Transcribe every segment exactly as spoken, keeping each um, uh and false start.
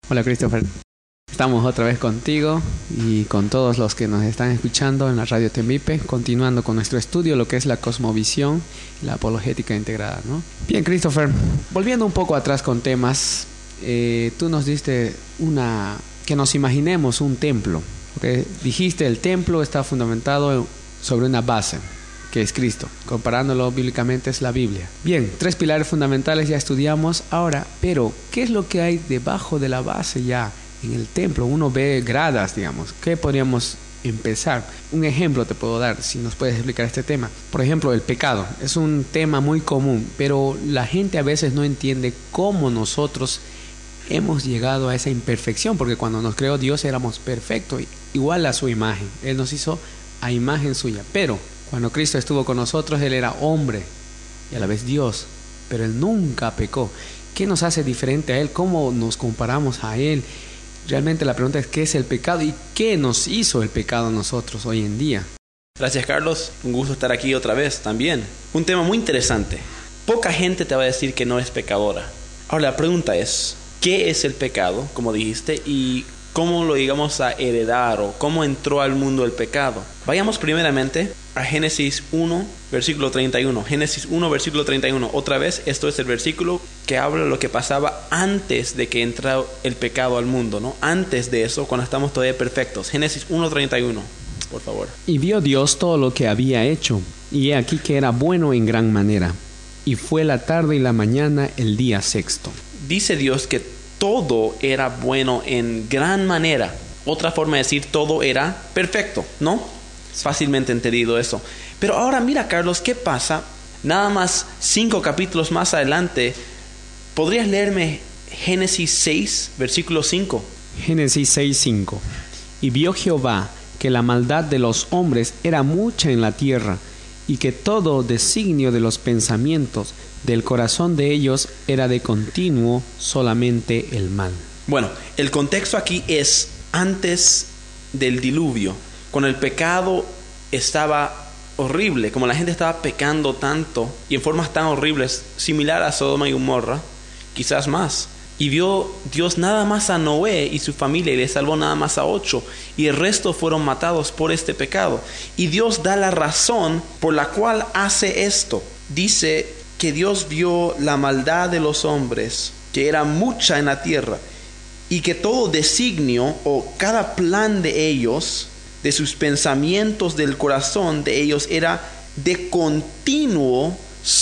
Hola Christopher, estamos otra vez contigo y con todos los que nos están escuchando en la Radio Tembipe, continuando con nuestro estudio, lo que es la cosmovisión y la apologética integrada, ¿no? Bien Christopher, volviendo un poco atrás con temas, eh, tú nos diste una, que nos imaginemos un templo, ¿okay? Dijiste el templo está fundamentado sobre una base, que es Cristo. Comparándolo bíblicamente es la Biblia. Bien, tres pilares fundamentales ya estudiamos ahora, pero ¿qué es lo que hay debajo de la base ya en el templo? Uno ve gradas, digamos. ¿Qué podríamos empezar? Un ejemplo te puedo dar, si nos puedes explicar este tema. Por ejemplo, el pecado. Es un tema muy común, pero la gente a veces no entiende cómo nosotros hemos llegado a esa imperfección, porque cuando nos creó Dios éramos perfectos, igual a su imagen. Él nos hizo a imagen suya, pero cuando Cristo estuvo con nosotros, Él era hombre y a la vez Dios, pero Él nunca pecó. ¿Qué nos hace diferente a Él? ¿Cómo nos comparamos a Él? Realmente la pregunta es ¿qué es el pecado? ¿Y qué nos hizo el pecado a nosotros hoy en día? Gracias Carlos, un gusto estar aquí otra vez también. Un tema muy interesante. Poca gente te va a decir que no es pecadora. Ahora la pregunta es, ¿qué es el pecado? Como dijiste, y ¿cómo lo llegamos a heredar o cómo entró al mundo el pecado? Vayamos primeramente a Génesis uno, versículo treinta y uno. Génesis uno, versículo treinta y uno. Otra vez, esto es el versículo que habla de lo que pasaba antes de que entrara el pecado al mundo, ¿no? Antes de eso, cuando estamos todavía perfectos. Génesis uno, treinta y uno, por favor. Y vio Dios todo lo que había hecho, y he aquí que era bueno en gran manera. Y fue la tarde y la mañana el día sexto. Dice Dios que todo era bueno en gran manera. Otra forma de decir todo era perfecto, ¿no? Es fácilmente entendido eso. Pero ahora mira, Carlos, ¿qué pasa? Nada más cinco capítulos más adelante, ¿podrías leerme Génesis seis, versículo cinco? Génesis seis, cinco. Y vio Jehová que la maldad de los hombres era mucha en la tierra, y que todo designio de los pensamientos del corazón de ellos era de continuo solamente el mal. Bueno, el contexto aquí es antes del diluvio, cuando el pecado estaba horrible, como la gente estaba pecando tanto y en formas tan horribles, similar a Sodoma y Gomorra, quizás más. Y vio Dios nada más a Noé y su familia y le salvó nada más a ocho, y el resto fueron matados por este pecado. Y Dios da la razón por la cual hace esto. Dice que Dios vio la maldad de los hombres, que era mucha en la tierra, y que todo designio o cada plan de ellos, de sus pensamientos del corazón de ellos, era de continuo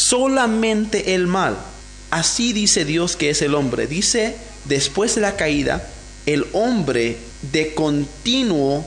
solamente el mal. Así dice Dios que es el hombre. Dice, después de la caída, el hombre de continuo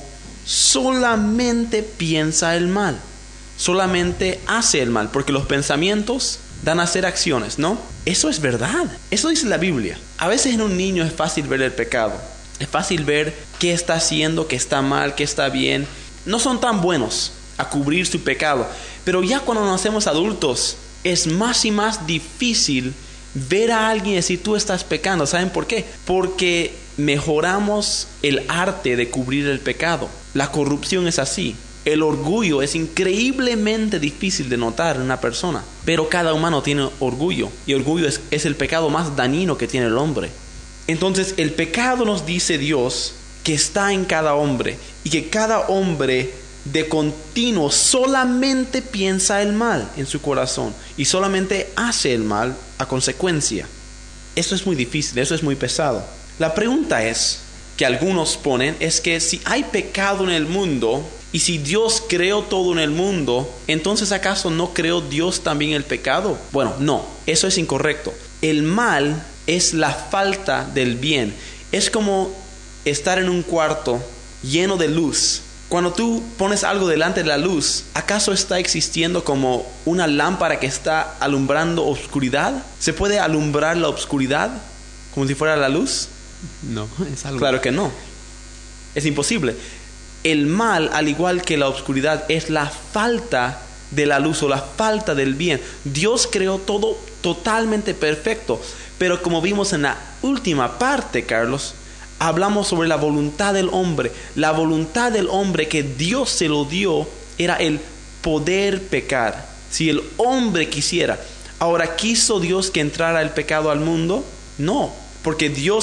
solamente piensa el mal, solamente hace el mal, porque los pensamientos dan a hacer acciones, ¿no? Eso es verdad, eso dice la Biblia. A veces en un niño es fácil ver el pecado, es fácil ver qué está haciendo, qué está mal, qué está bien. No son tan buenos a cubrir su pecado, pero ya cuando nos hacemos adultos es más y más difícil ver a alguien y decir tú estás pecando. ¿Saben por qué? Porque mejoramos el arte de cubrir el pecado. La corrupción es así. El orgullo es increíblemente difícil de notar en una persona, pero cada humano tiene orgullo, y orgullo es, es el pecado más dañino que tiene el hombre. Entonces el pecado, nos dice Dios, que está en cada hombre, y que cada hombre de continuo solamente piensa el mal en su corazón y solamente hace el mal a consecuencia. Eso es muy difícil, eso es muy pesado. La pregunta es, que algunos ponen, es que si hay pecado en el mundo y si Dios creó todo en el mundo, entonces ¿acaso no creó Dios también el pecado? Bueno, no, eso es incorrecto. El mal es la falta del bien. Es como estar en un cuarto lleno de luz. Cuando tú pones algo delante de la luz, ¿acaso está existiendo como una lámpara que está alumbrando oscuridad? ¿Se puede alumbrar la oscuridad como si fuera la luz? No, es algo... Claro que no. Es imposible. El mal, al igual que la oscuridad, es la falta de la luz o la falta del bien. Dios creó todo totalmente perfecto, pero como vimos en la última parte, Carlos, hablamos sobre la voluntad del hombre. La voluntad del hombre que Dios se lo dio era el poder pecar. Si el hombre quisiera. Ahora, ¿quiso Dios que entrara el pecado al mundo? No, porque Dios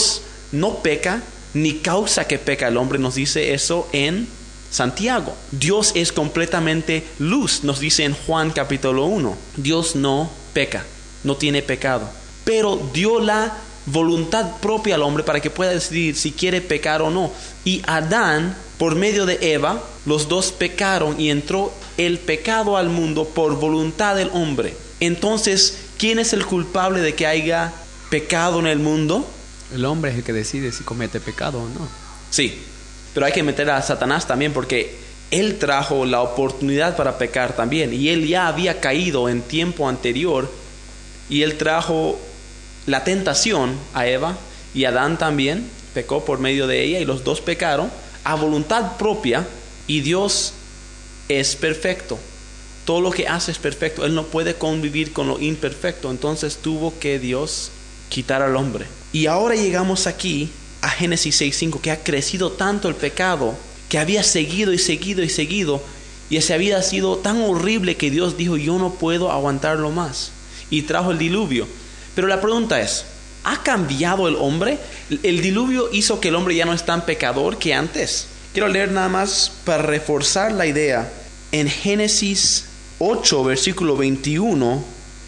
no peca ni causa que peca el hombre. Nos dice eso en Santiago. Dios es completamente luz, nos dice en Juan capítulo uno. Dios no peca, no tiene pecado, pero dio la voluntad propia al hombre para que pueda decidir si quiere pecar o no. Y Adán, por medio de Eva, los dos pecaron y entró el pecado al mundo por voluntad del hombre. Entonces, ¿quién es el culpable de que haya pecado en el mundo? El hombre es el que decide si comete pecado o no. Sí, pero hay que meter a Satanás también, porque él trajo la oportunidad para pecar también, y él ya había caído en tiempo anterior, y él trajo la tentación a Eva, y Adán también pecó por medio de ella, y los dos pecaron a voluntad propia. Y Dios es perfecto, todo lo que hace es perfecto, Él no puede convivir con lo imperfecto. Entonces tuvo que Dios quitar al hombre. Y ahora llegamos aquí a Génesis seis cinco, que ha crecido tanto el pecado, que había seguido y seguido y seguido, y ese había sido tan horrible que Dios dijo: yo no puedo aguantarlo más, y trajo el diluvio. Pero la pregunta es, ¿ha cambiado el hombre? ¿El diluvio hizo que el hombre ya no es tan pecador que antes? Quiero leer nada más para reforzar la idea. En Génesis ocho, versículo veintiuno,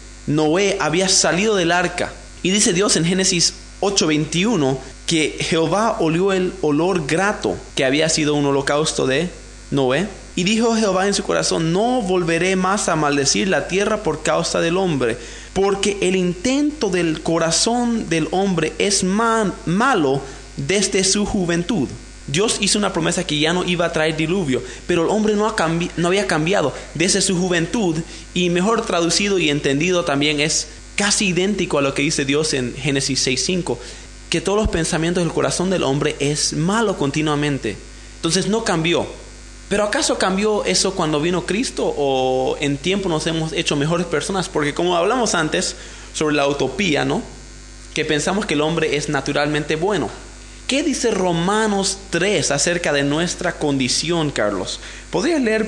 Noé había salido del arca, y dice Dios en Génesis ocho veintiuno que Jehová olió el olor grato, que había sido un holocausto de Noé. Y dijo Jehová en su corazón: no volveré más a maldecir la tierra por causa del hombre, porque el intento del corazón del hombre es man, malo desde su juventud. Dios hizo una promesa que ya no iba a traer diluvio, pero el hombre no, ha cambi- no había cambiado desde su juventud. Y mejor traducido y entendido también es casi idéntico a lo que dice Dios en Génesis seis cinco, que todos los pensamientos del corazón del hombre es malo continuamente. Entonces no cambió. ¿Pero acaso cambió eso cuando vino Cristo, o en tiempo nos hemos hecho mejores personas? Porque como hablamos antes sobre la utopía, ¿no?, que pensamos que el hombre es naturalmente bueno. ¿Qué dice Romanos tres acerca de nuestra condición, Carlos? ¿Podrías leer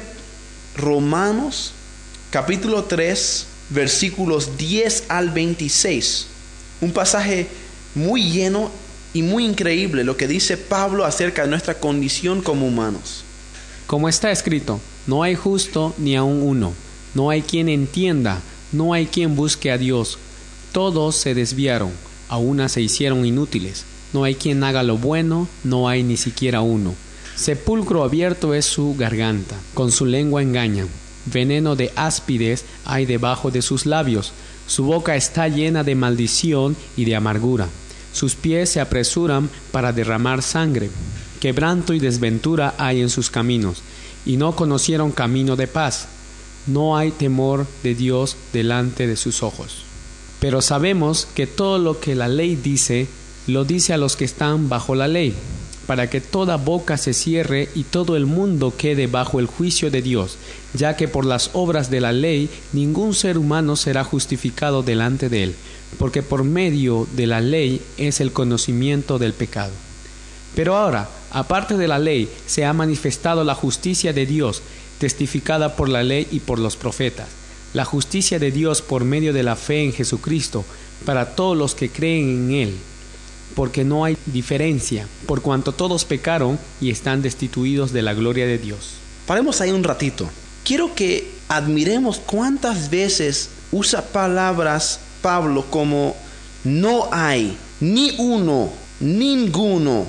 Romanos capítulo tres, versículos diez al veintiséis? Un pasaje muy lleno y muy increíble, lo que dice Pablo acerca de nuestra condición como humanos. Como está escrito: no hay justo ni aun uno, no hay quien entienda, no hay quien busque a Dios. Todos se desviaron, a una se hicieron inútiles. No hay quien haga lo bueno, no hay ni siquiera uno. Sepulcro abierto es su garganta, con su lengua engañan. Veneno de áspides hay debajo de sus labios. Su boca está llena de maldición y de amargura. Sus pies se apresuran para derramar sangre. Quebranto y desventura hay en sus caminos, y no conocieron camino de paz. No hay temor de Dios delante de sus ojos. Pero sabemos que todo lo que la ley dice, lo dice a los que están bajo la ley, para que toda boca se cierre y todo el mundo quede bajo el juicio de Dios, ya que por las obras de la ley ningún ser humano será justificado delante de él, porque por medio de la ley es el conocimiento del pecado. Pero ahora, aparte de la ley, se ha manifestado la justicia de Dios, testificada por la ley y por los profetas, la justicia de Dios por medio de la fe en Jesucristo, para todos los que creen en Él, porque no hay diferencia, por cuanto todos pecaron y están destituidos de la gloria de Dios. Paremos ahí un ratito. Quiero que admiremos cuántas veces usa palabras Pablo como no hay, ni uno, ninguno,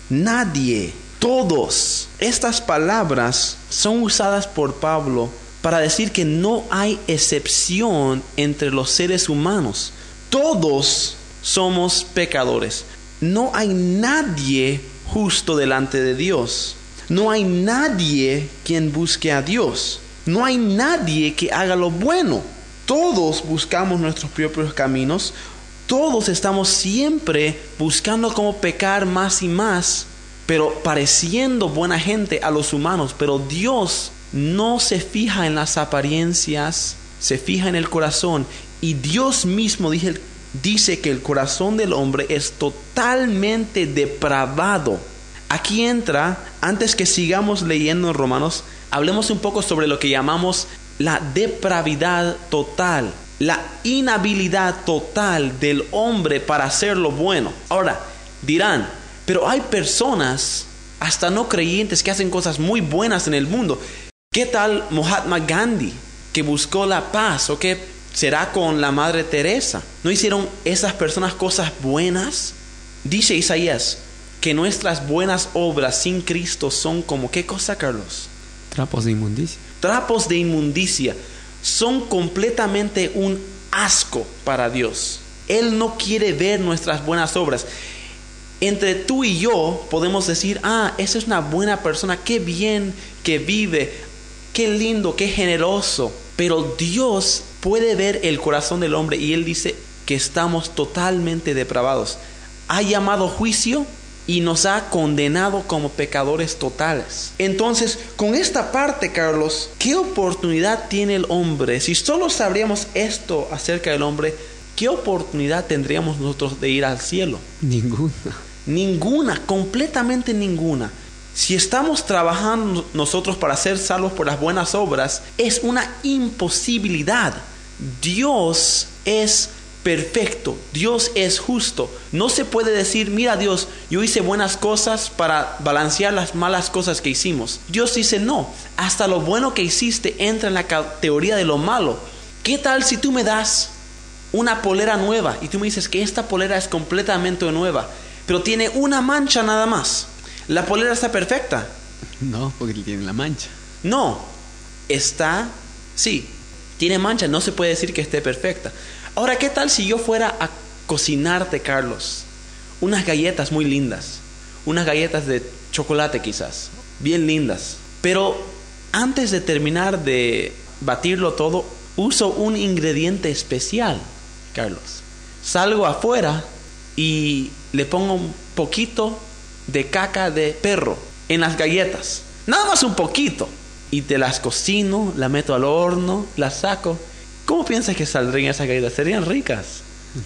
nadie, todos. Estas palabras son usadas por Pablo para decir que no hay excepción entre los seres humanos. Todos somos pecadores. No hay nadie justo delante de Dios. No hay nadie quien busque a Dios. No hay nadie que haga lo bueno. Todos buscamos nuestros propios caminos. Todos estamos siempre buscando cómo pecar más y más, pero pareciendo buena gente a los humanos. Pero Dios no se fija en las apariencias, se fija en el corazón. Y Dios mismo dice, dice que el corazón del hombre es totalmente depravado. Aquí entra, antes que sigamos leyendo en Romanos, hablemos un poco sobre lo que llamamos la depravidad total, la inhabilidad total del hombre para hacer lo bueno. Ahora, dirán, pero hay personas, hasta no creyentes, que hacen cosas muy buenas en el mundo. ¿Qué tal Mahatma Gandhi, que buscó la paz? ¿O qué será con la Madre Teresa? ¿No hicieron esas personas cosas buenas? Dice Isaías que nuestras buenas obras sin Cristo son como, ¿qué cosa, Carlos? Trapos de inmundicia. Trapos de inmundicia. Son completamente un asco para Dios. Él no quiere ver nuestras buenas obras. Entre tú y yo podemos decir, ah, esa es una buena persona, qué bien que vive, qué lindo, qué generoso. Pero Dios puede ver el corazón del hombre y Él dice que estamos totalmente depravados. Ha llamado juicio y nos ha condenado como pecadores totales. Entonces, con esta parte, Carlos, ¿qué oportunidad tiene el hombre? Si solo sabríamos esto acerca del hombre, ¿qué oportunidad tendríamos nosotros de ir al cielo? Ninguna. Ninguna, completamente ninguna. Si estamos trabajando nosotros para ser salvos por las buenas obras, es una imposibilidad. Dios es perfecto, Dios es justo. No se puede decir, mira Dios, yo hice buenas cosas para balancear las malas cosas que hicimos. Dios dice, no, hasta lo bueno que hiciste entra en la categoría de lo malo. ¿Qué tal si tú me das una polera nueva y tú me dices que esta polera es completamente nueva, pero tiene una mancha nada más? ¿La polera está perfecta? No, porque tiene la mancha. No, está, sí, tiene mancha, no se puede decir que esté perfecta. Ahora, ¿qué tal si yo fuera a cocinarte, Carlos, unas galletas muy lindas? Unas galletas de chocolate quizás, bien lindas. Pero antes de terminar de batirlo todo, uso un ingrediente especial, Carlos. Salgo afuera y le pongo un poquito de caca de perro en las galletas. Nada más un poquito. Y te las cocino, las meto al horno, las saco. ¿Cómo piensas que saldrían esas galletas? ¿Serían ricas?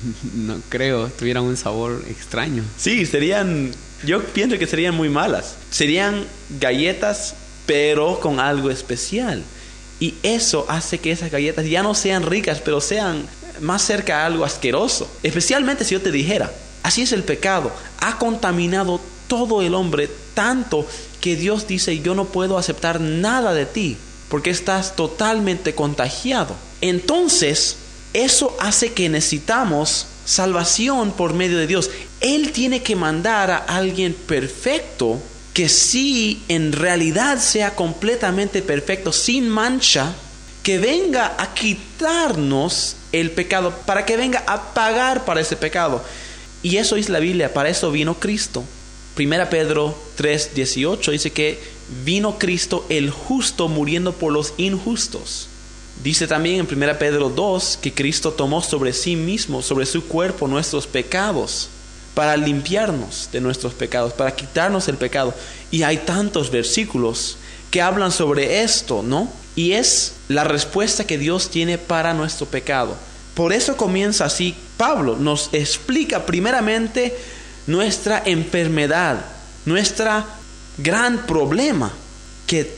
No creo, tuvieran un sabor extraño. Sí, serían, yo pienso que serían muy malas. Serían galletas, pero con algo especial. Y eso hace que esas galletas ya no sean ricas, pero sean más cerca a algo asqueroso. Especialmente si yo te dijera, así es el pecado. Ha contaminado todo el hombre tanto que Dios dice, yo no puedo aceptar nada de ti, porque estás totalmente contagiado. Entonces, eso hace que necesitamos salvación por medio de Dios. Él tiene que mandar a alguien perfecto, que sí en realidad sea completamente perfecto, sin mancha, que venga a quitarnos el pecado, para que venga a pagar para ese pecado. Y eso es la Biblia, para eso vino Cristo. Primera Pedro tres dieciocho dice que vino Cristo el justo muriendo por los injustos. Dice también en Primera Pedro dos que Cristo tomó sobre sí mismo, sobre su cuerpo, nuestros pecados, para limpiarnos de nuestros pecados, para quitarnos el pecado. Y hay tantos versículos que hablan sobre esto, ¿no? Y es la respuesta que Dios tiene para nuestro pecado. Por eso comienza así. Pablo nos explica primeramente nuestra enfermedad, nuestro gran problema, que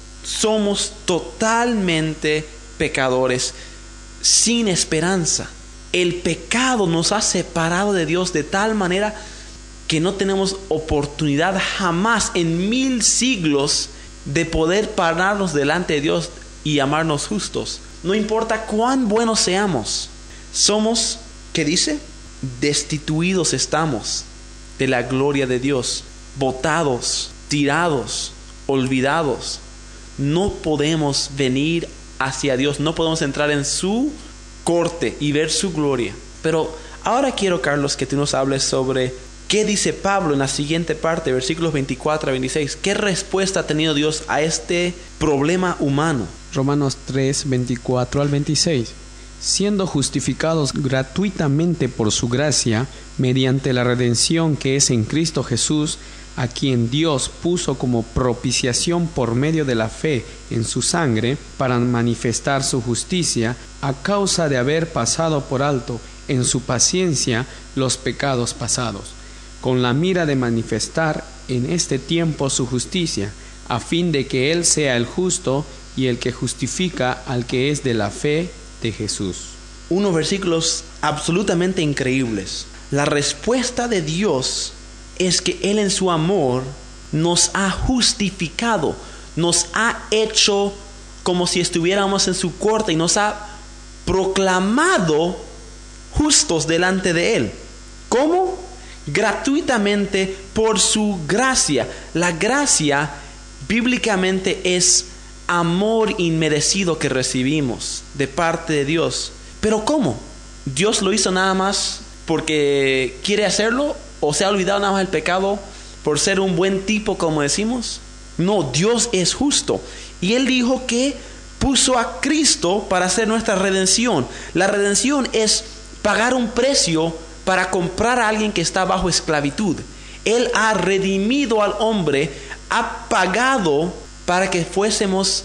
somos totalmente pecadores sin esperanza. El pecado nos ha separado de Dios de tal manera que no tenemos oportunidad jamás en mil siglos de poder pararnos delante de Dios y llamarnos justos. No importa cuán buenos seamos, somos, ¿qué dice? Destituidos estamos de la gloria de Dios, botados, tirados, olvidados. No podemos venir hacia Dios, no podemos entrar en su corte y ver su gloria. Pero ahora quiero, Carlos, que tú nos hables sobre qué dice Pablo en la siguiente parte, versículos veinticuatro a veintiséis. ¿Qué respuesta ha tenido Dios a este problema humano? Romanos tres, veinticuatro al veintiséis. Siendo justificados gratuitamente por su gracia, mediante la redención que es en Cristo Jesús, a quien Dios puso como propiciación por medio de la fe en su sangre, para manifestar su justicia, a causa de haber pasado por alto en su paciencia los pecados pasados, con la mira de manifestar en este tiempo su justicia, a fin de que Él sea el justo y el que justifica al que es de la fe de Jesús. Unos versículos absolutamente increíbles. La respuesta de Dios es que Él en su amor nos ha justificado, nos ha hecho como si estuviéramos en su corte y nos ha proclamado justos delante de Él. ¿Cómo? Gratuitamente por su gracia. La gracia bíblicamente es amor inmerecido que recibimos de parte de Dios. ¿Pero cómo? ¿Dios lo hizo nada más porque quiere hacerlo? ¿O se ha olvidado nada más del pecado por ser un buen tipo, como decimos? No, Dios es justo. Y Él dijo que puso a Cristo para hacer nuestra redención. La redención es pagar un precio para comprar a alguien que está bajo esclavitud. Él ha redimido al hombre, ha pagado para que fuésemos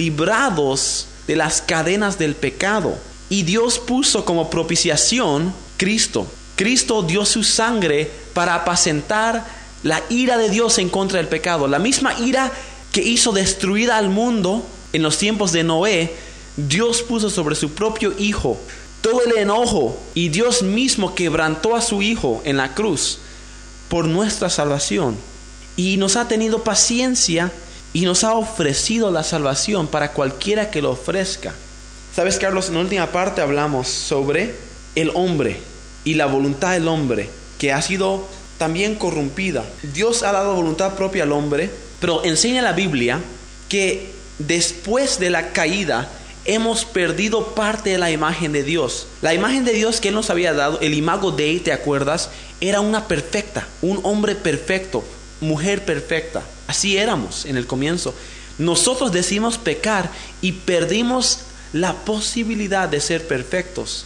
librados de las cadenas del pecado. Y Dios puso como propiciación Cristo. Cristo dio su sangre para apacentar la ira de Dios en contra del pecado. La misma ira que hizo destruir al mundo en los tiempos de Noé, Dios puso sobre su propio Hijo todo el enojo, y Dios mismo quebrantó a su Hijo en la cruz por nuestra salvación. Y nos ha tenido paciencia y nos ha ofrecido la salvación para cualquiera que lo ofrezca. ¿Sabes, Carlos? En la última parte hablamos sobre el hombre y la voluntad del hombre, que ha sido también corrompida. Dios ha dado voluntad propia al hombre, pero enseña la Biblia que después de la caída hemos perdido parte de la imagen de Dios. La imagen de Dios que Él nos había dado, el imago Dei, ¿te acuerdas? Era una perfecta, un hombre perfecto, mujer perfecta. Así éramos en el comienzo. Nosotros decidimos pecar y perdimos la posibilidad de ser perfectos.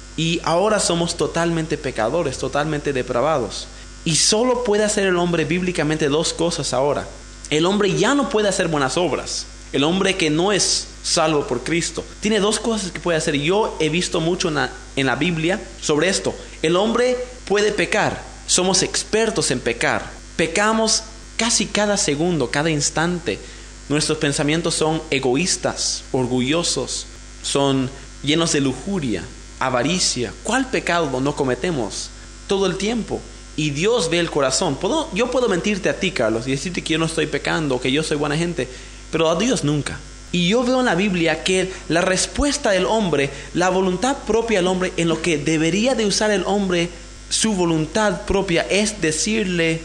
Y ahora somos totalmente pecadores, totalmente depravados. Y solo puede hacer el hombre bíblicamente dos cosas ahora. El hombre ya no puede hacer buenas obras. El hombre que no es salvo por Cristo tiene dos cosas que puede hacer. Yo he visto mucho en la, en la Biblia sobre esto. El hombre puede pecar. Somos expertos en pecar. Pecamos casi cada segundo, cada instante. Nuestros pensamientos son egoístas, orgullosos, son llenos de lujuria, avaricia. ¿Cuál pecado no cometemos todo el tiempo? Y Dios ve el corazón. ¿Puedo, yo puedo mentirte a ti, Carlos, y decirte que yo no estoy pecando, que yo soy buena gente, pero a Dios nunca. Y yo veo en la Biblia que la respuesta del hombre, la voluntad propia del hombre, en lo que debería de usar el hombre su voluntad propia, es decirle: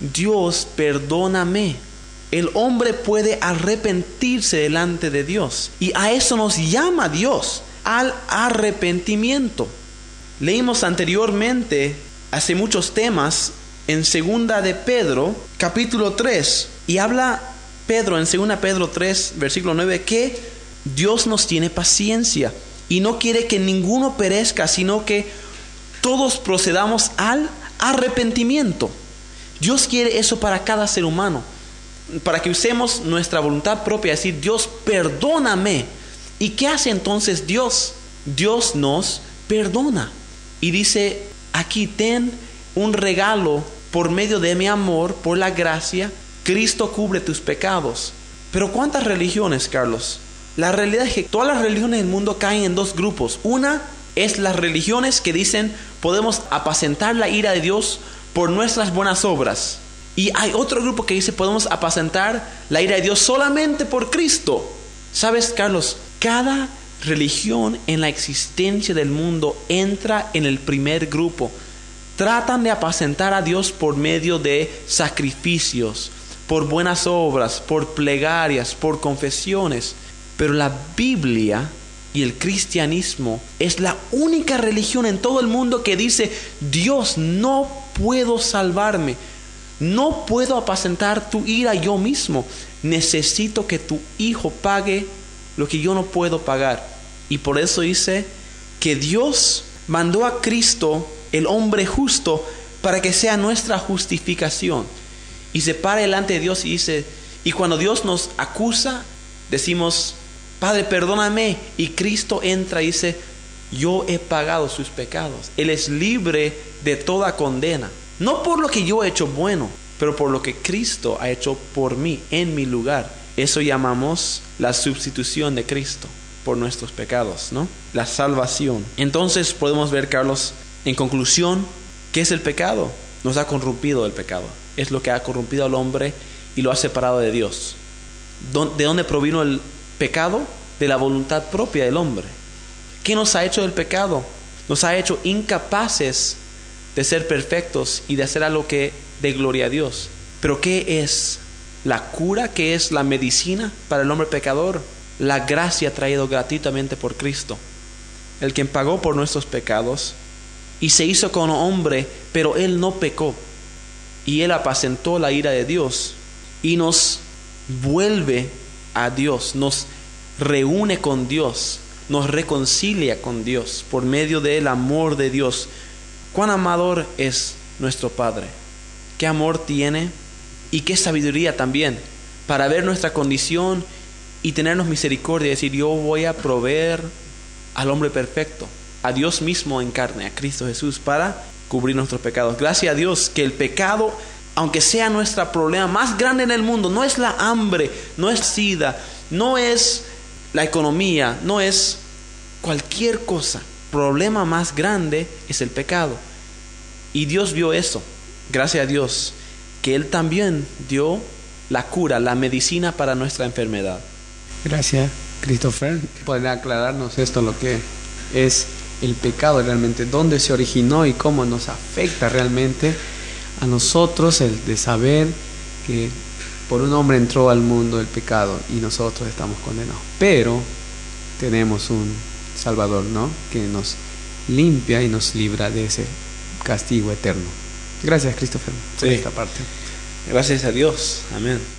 Dios, perdóname. El hombre puede arrepentirse delante de Dios, y a eso nos llama Dios, al arrepentimiento. Leímos anteriormente, hace muchos temas, en segunda de Pedro, capítulo tres, y habla Pedro en segunda Pedro tres, versículo nueve, que Dios nos tiene paciencia y no quiere que ninguno perezca, sino que todos procedamos al arrepentimiento. Dios quiere eso para cada ser humano, para que usemos nuestra voluntad propia, decir: Dios, perdóname. ¿Y qué hace entonces Dios? Dios nos perdona y dice: aquí ten un regalo por medio de mi amor, por la gracia. Cristo cubre tus pecados. Pero ¿cuántas religiones, Carlos? La realidad es que todas las religiones del mundo caen en dos grupos. Una es las religiones que dicen: podemos apacentar la ira de Dios por nuestras buenas obras. Y hay otro grupo que dice: podemos apacentar la ira de Dios solamente por Cristo. ¿Sabes, Carlos? Cada religión en la existencia del mundo entra en el primer grupo. Tratan de apacentar a Dios por medio de sacrificios, por buenas obras, por plegarias, por confesiones. Pero la Biblia y el cristianismo es la única religión en todo el mundo que dice: Dios, no puedo salvarme, no puedo apacentar tu ira yo mismo, necesito que tu Hijo pague lo que yo no puedo pagar. Y por eso dice que Dios mandó a Cristo, el hombre justo, para que sea nuestra justificación. Y se para delante de Dios y dice, y cuando Dios nos acusa, decimos: Padre, perdóname. Y Cristo entra y dice: yo he pagado sus pecados. Él es libre de toda condena. No por lo que yo he hecho bueno, pero por lo que Cristo ha hecho por mí, en mi lugar. Eso llamamos la sustitución de Cristo por nuestros pecados, ¿no? La salvación. Entonces podemos ver, Carlos, en conclusión, ¿qué es el pecado? nos ha corrompido el pecado. Es lo que ha corrompido al hombre y lo ha separado de Dios. ¿De dónde provino el pecado? De la voluntad propia del hombre. ¿Qué nos ha hecho el pecado? Nos ha hecho incapaces de ser perfectos y de hacer algo que dé gloria a Dios. Pero ¿qué es la cura? ¿Qué es la medicina para el hombre pecador? La gracia traída gratuitamente por Cristo, el quien pagó por nuestros pecados y se hizo como hombre, pero Él no pecó. Y Él apacentó la ira de Dios y nos vuelve a Dios, nos reúne con Dios, nos reconcilia con Dios por medio del amor de Dios. Cuán amador es nuestro Padre, qué amor tiene y qué sabiduría también para ver nuestra condición y tenernos misericordia y decir: yo voy a proveer al hombre perfecto, a Dios mismo en carne, a Cristo Jesús, para cubrir nuestros pecados. Gracias a Dios que el pecado, aunque sea nuestro problema más grande en el mundo, no es la hambre, no es SIDA, no es la economía, no es cualquier cosa. El problema más grande es el pecado. Y Dios vio eso. Gracias a Dios que Él también dio la cura, la medicina para nuestra enfermedad. Gracias, Christopher. ¿Podría aclararnos esto, lo que es el pecado realmente? ¿Dónde se originó y cómo nos afecta realmente a nosotros el de saber que por un hombre entró al mundo el pecado y nosotros estamos condenados? Pero tenemos un Salvador, ¿no?, que nos limpia y nos libra de ese castigo eterno. Gracias, Christopher, por sí. esta parte. Gracias a Dios. Amén.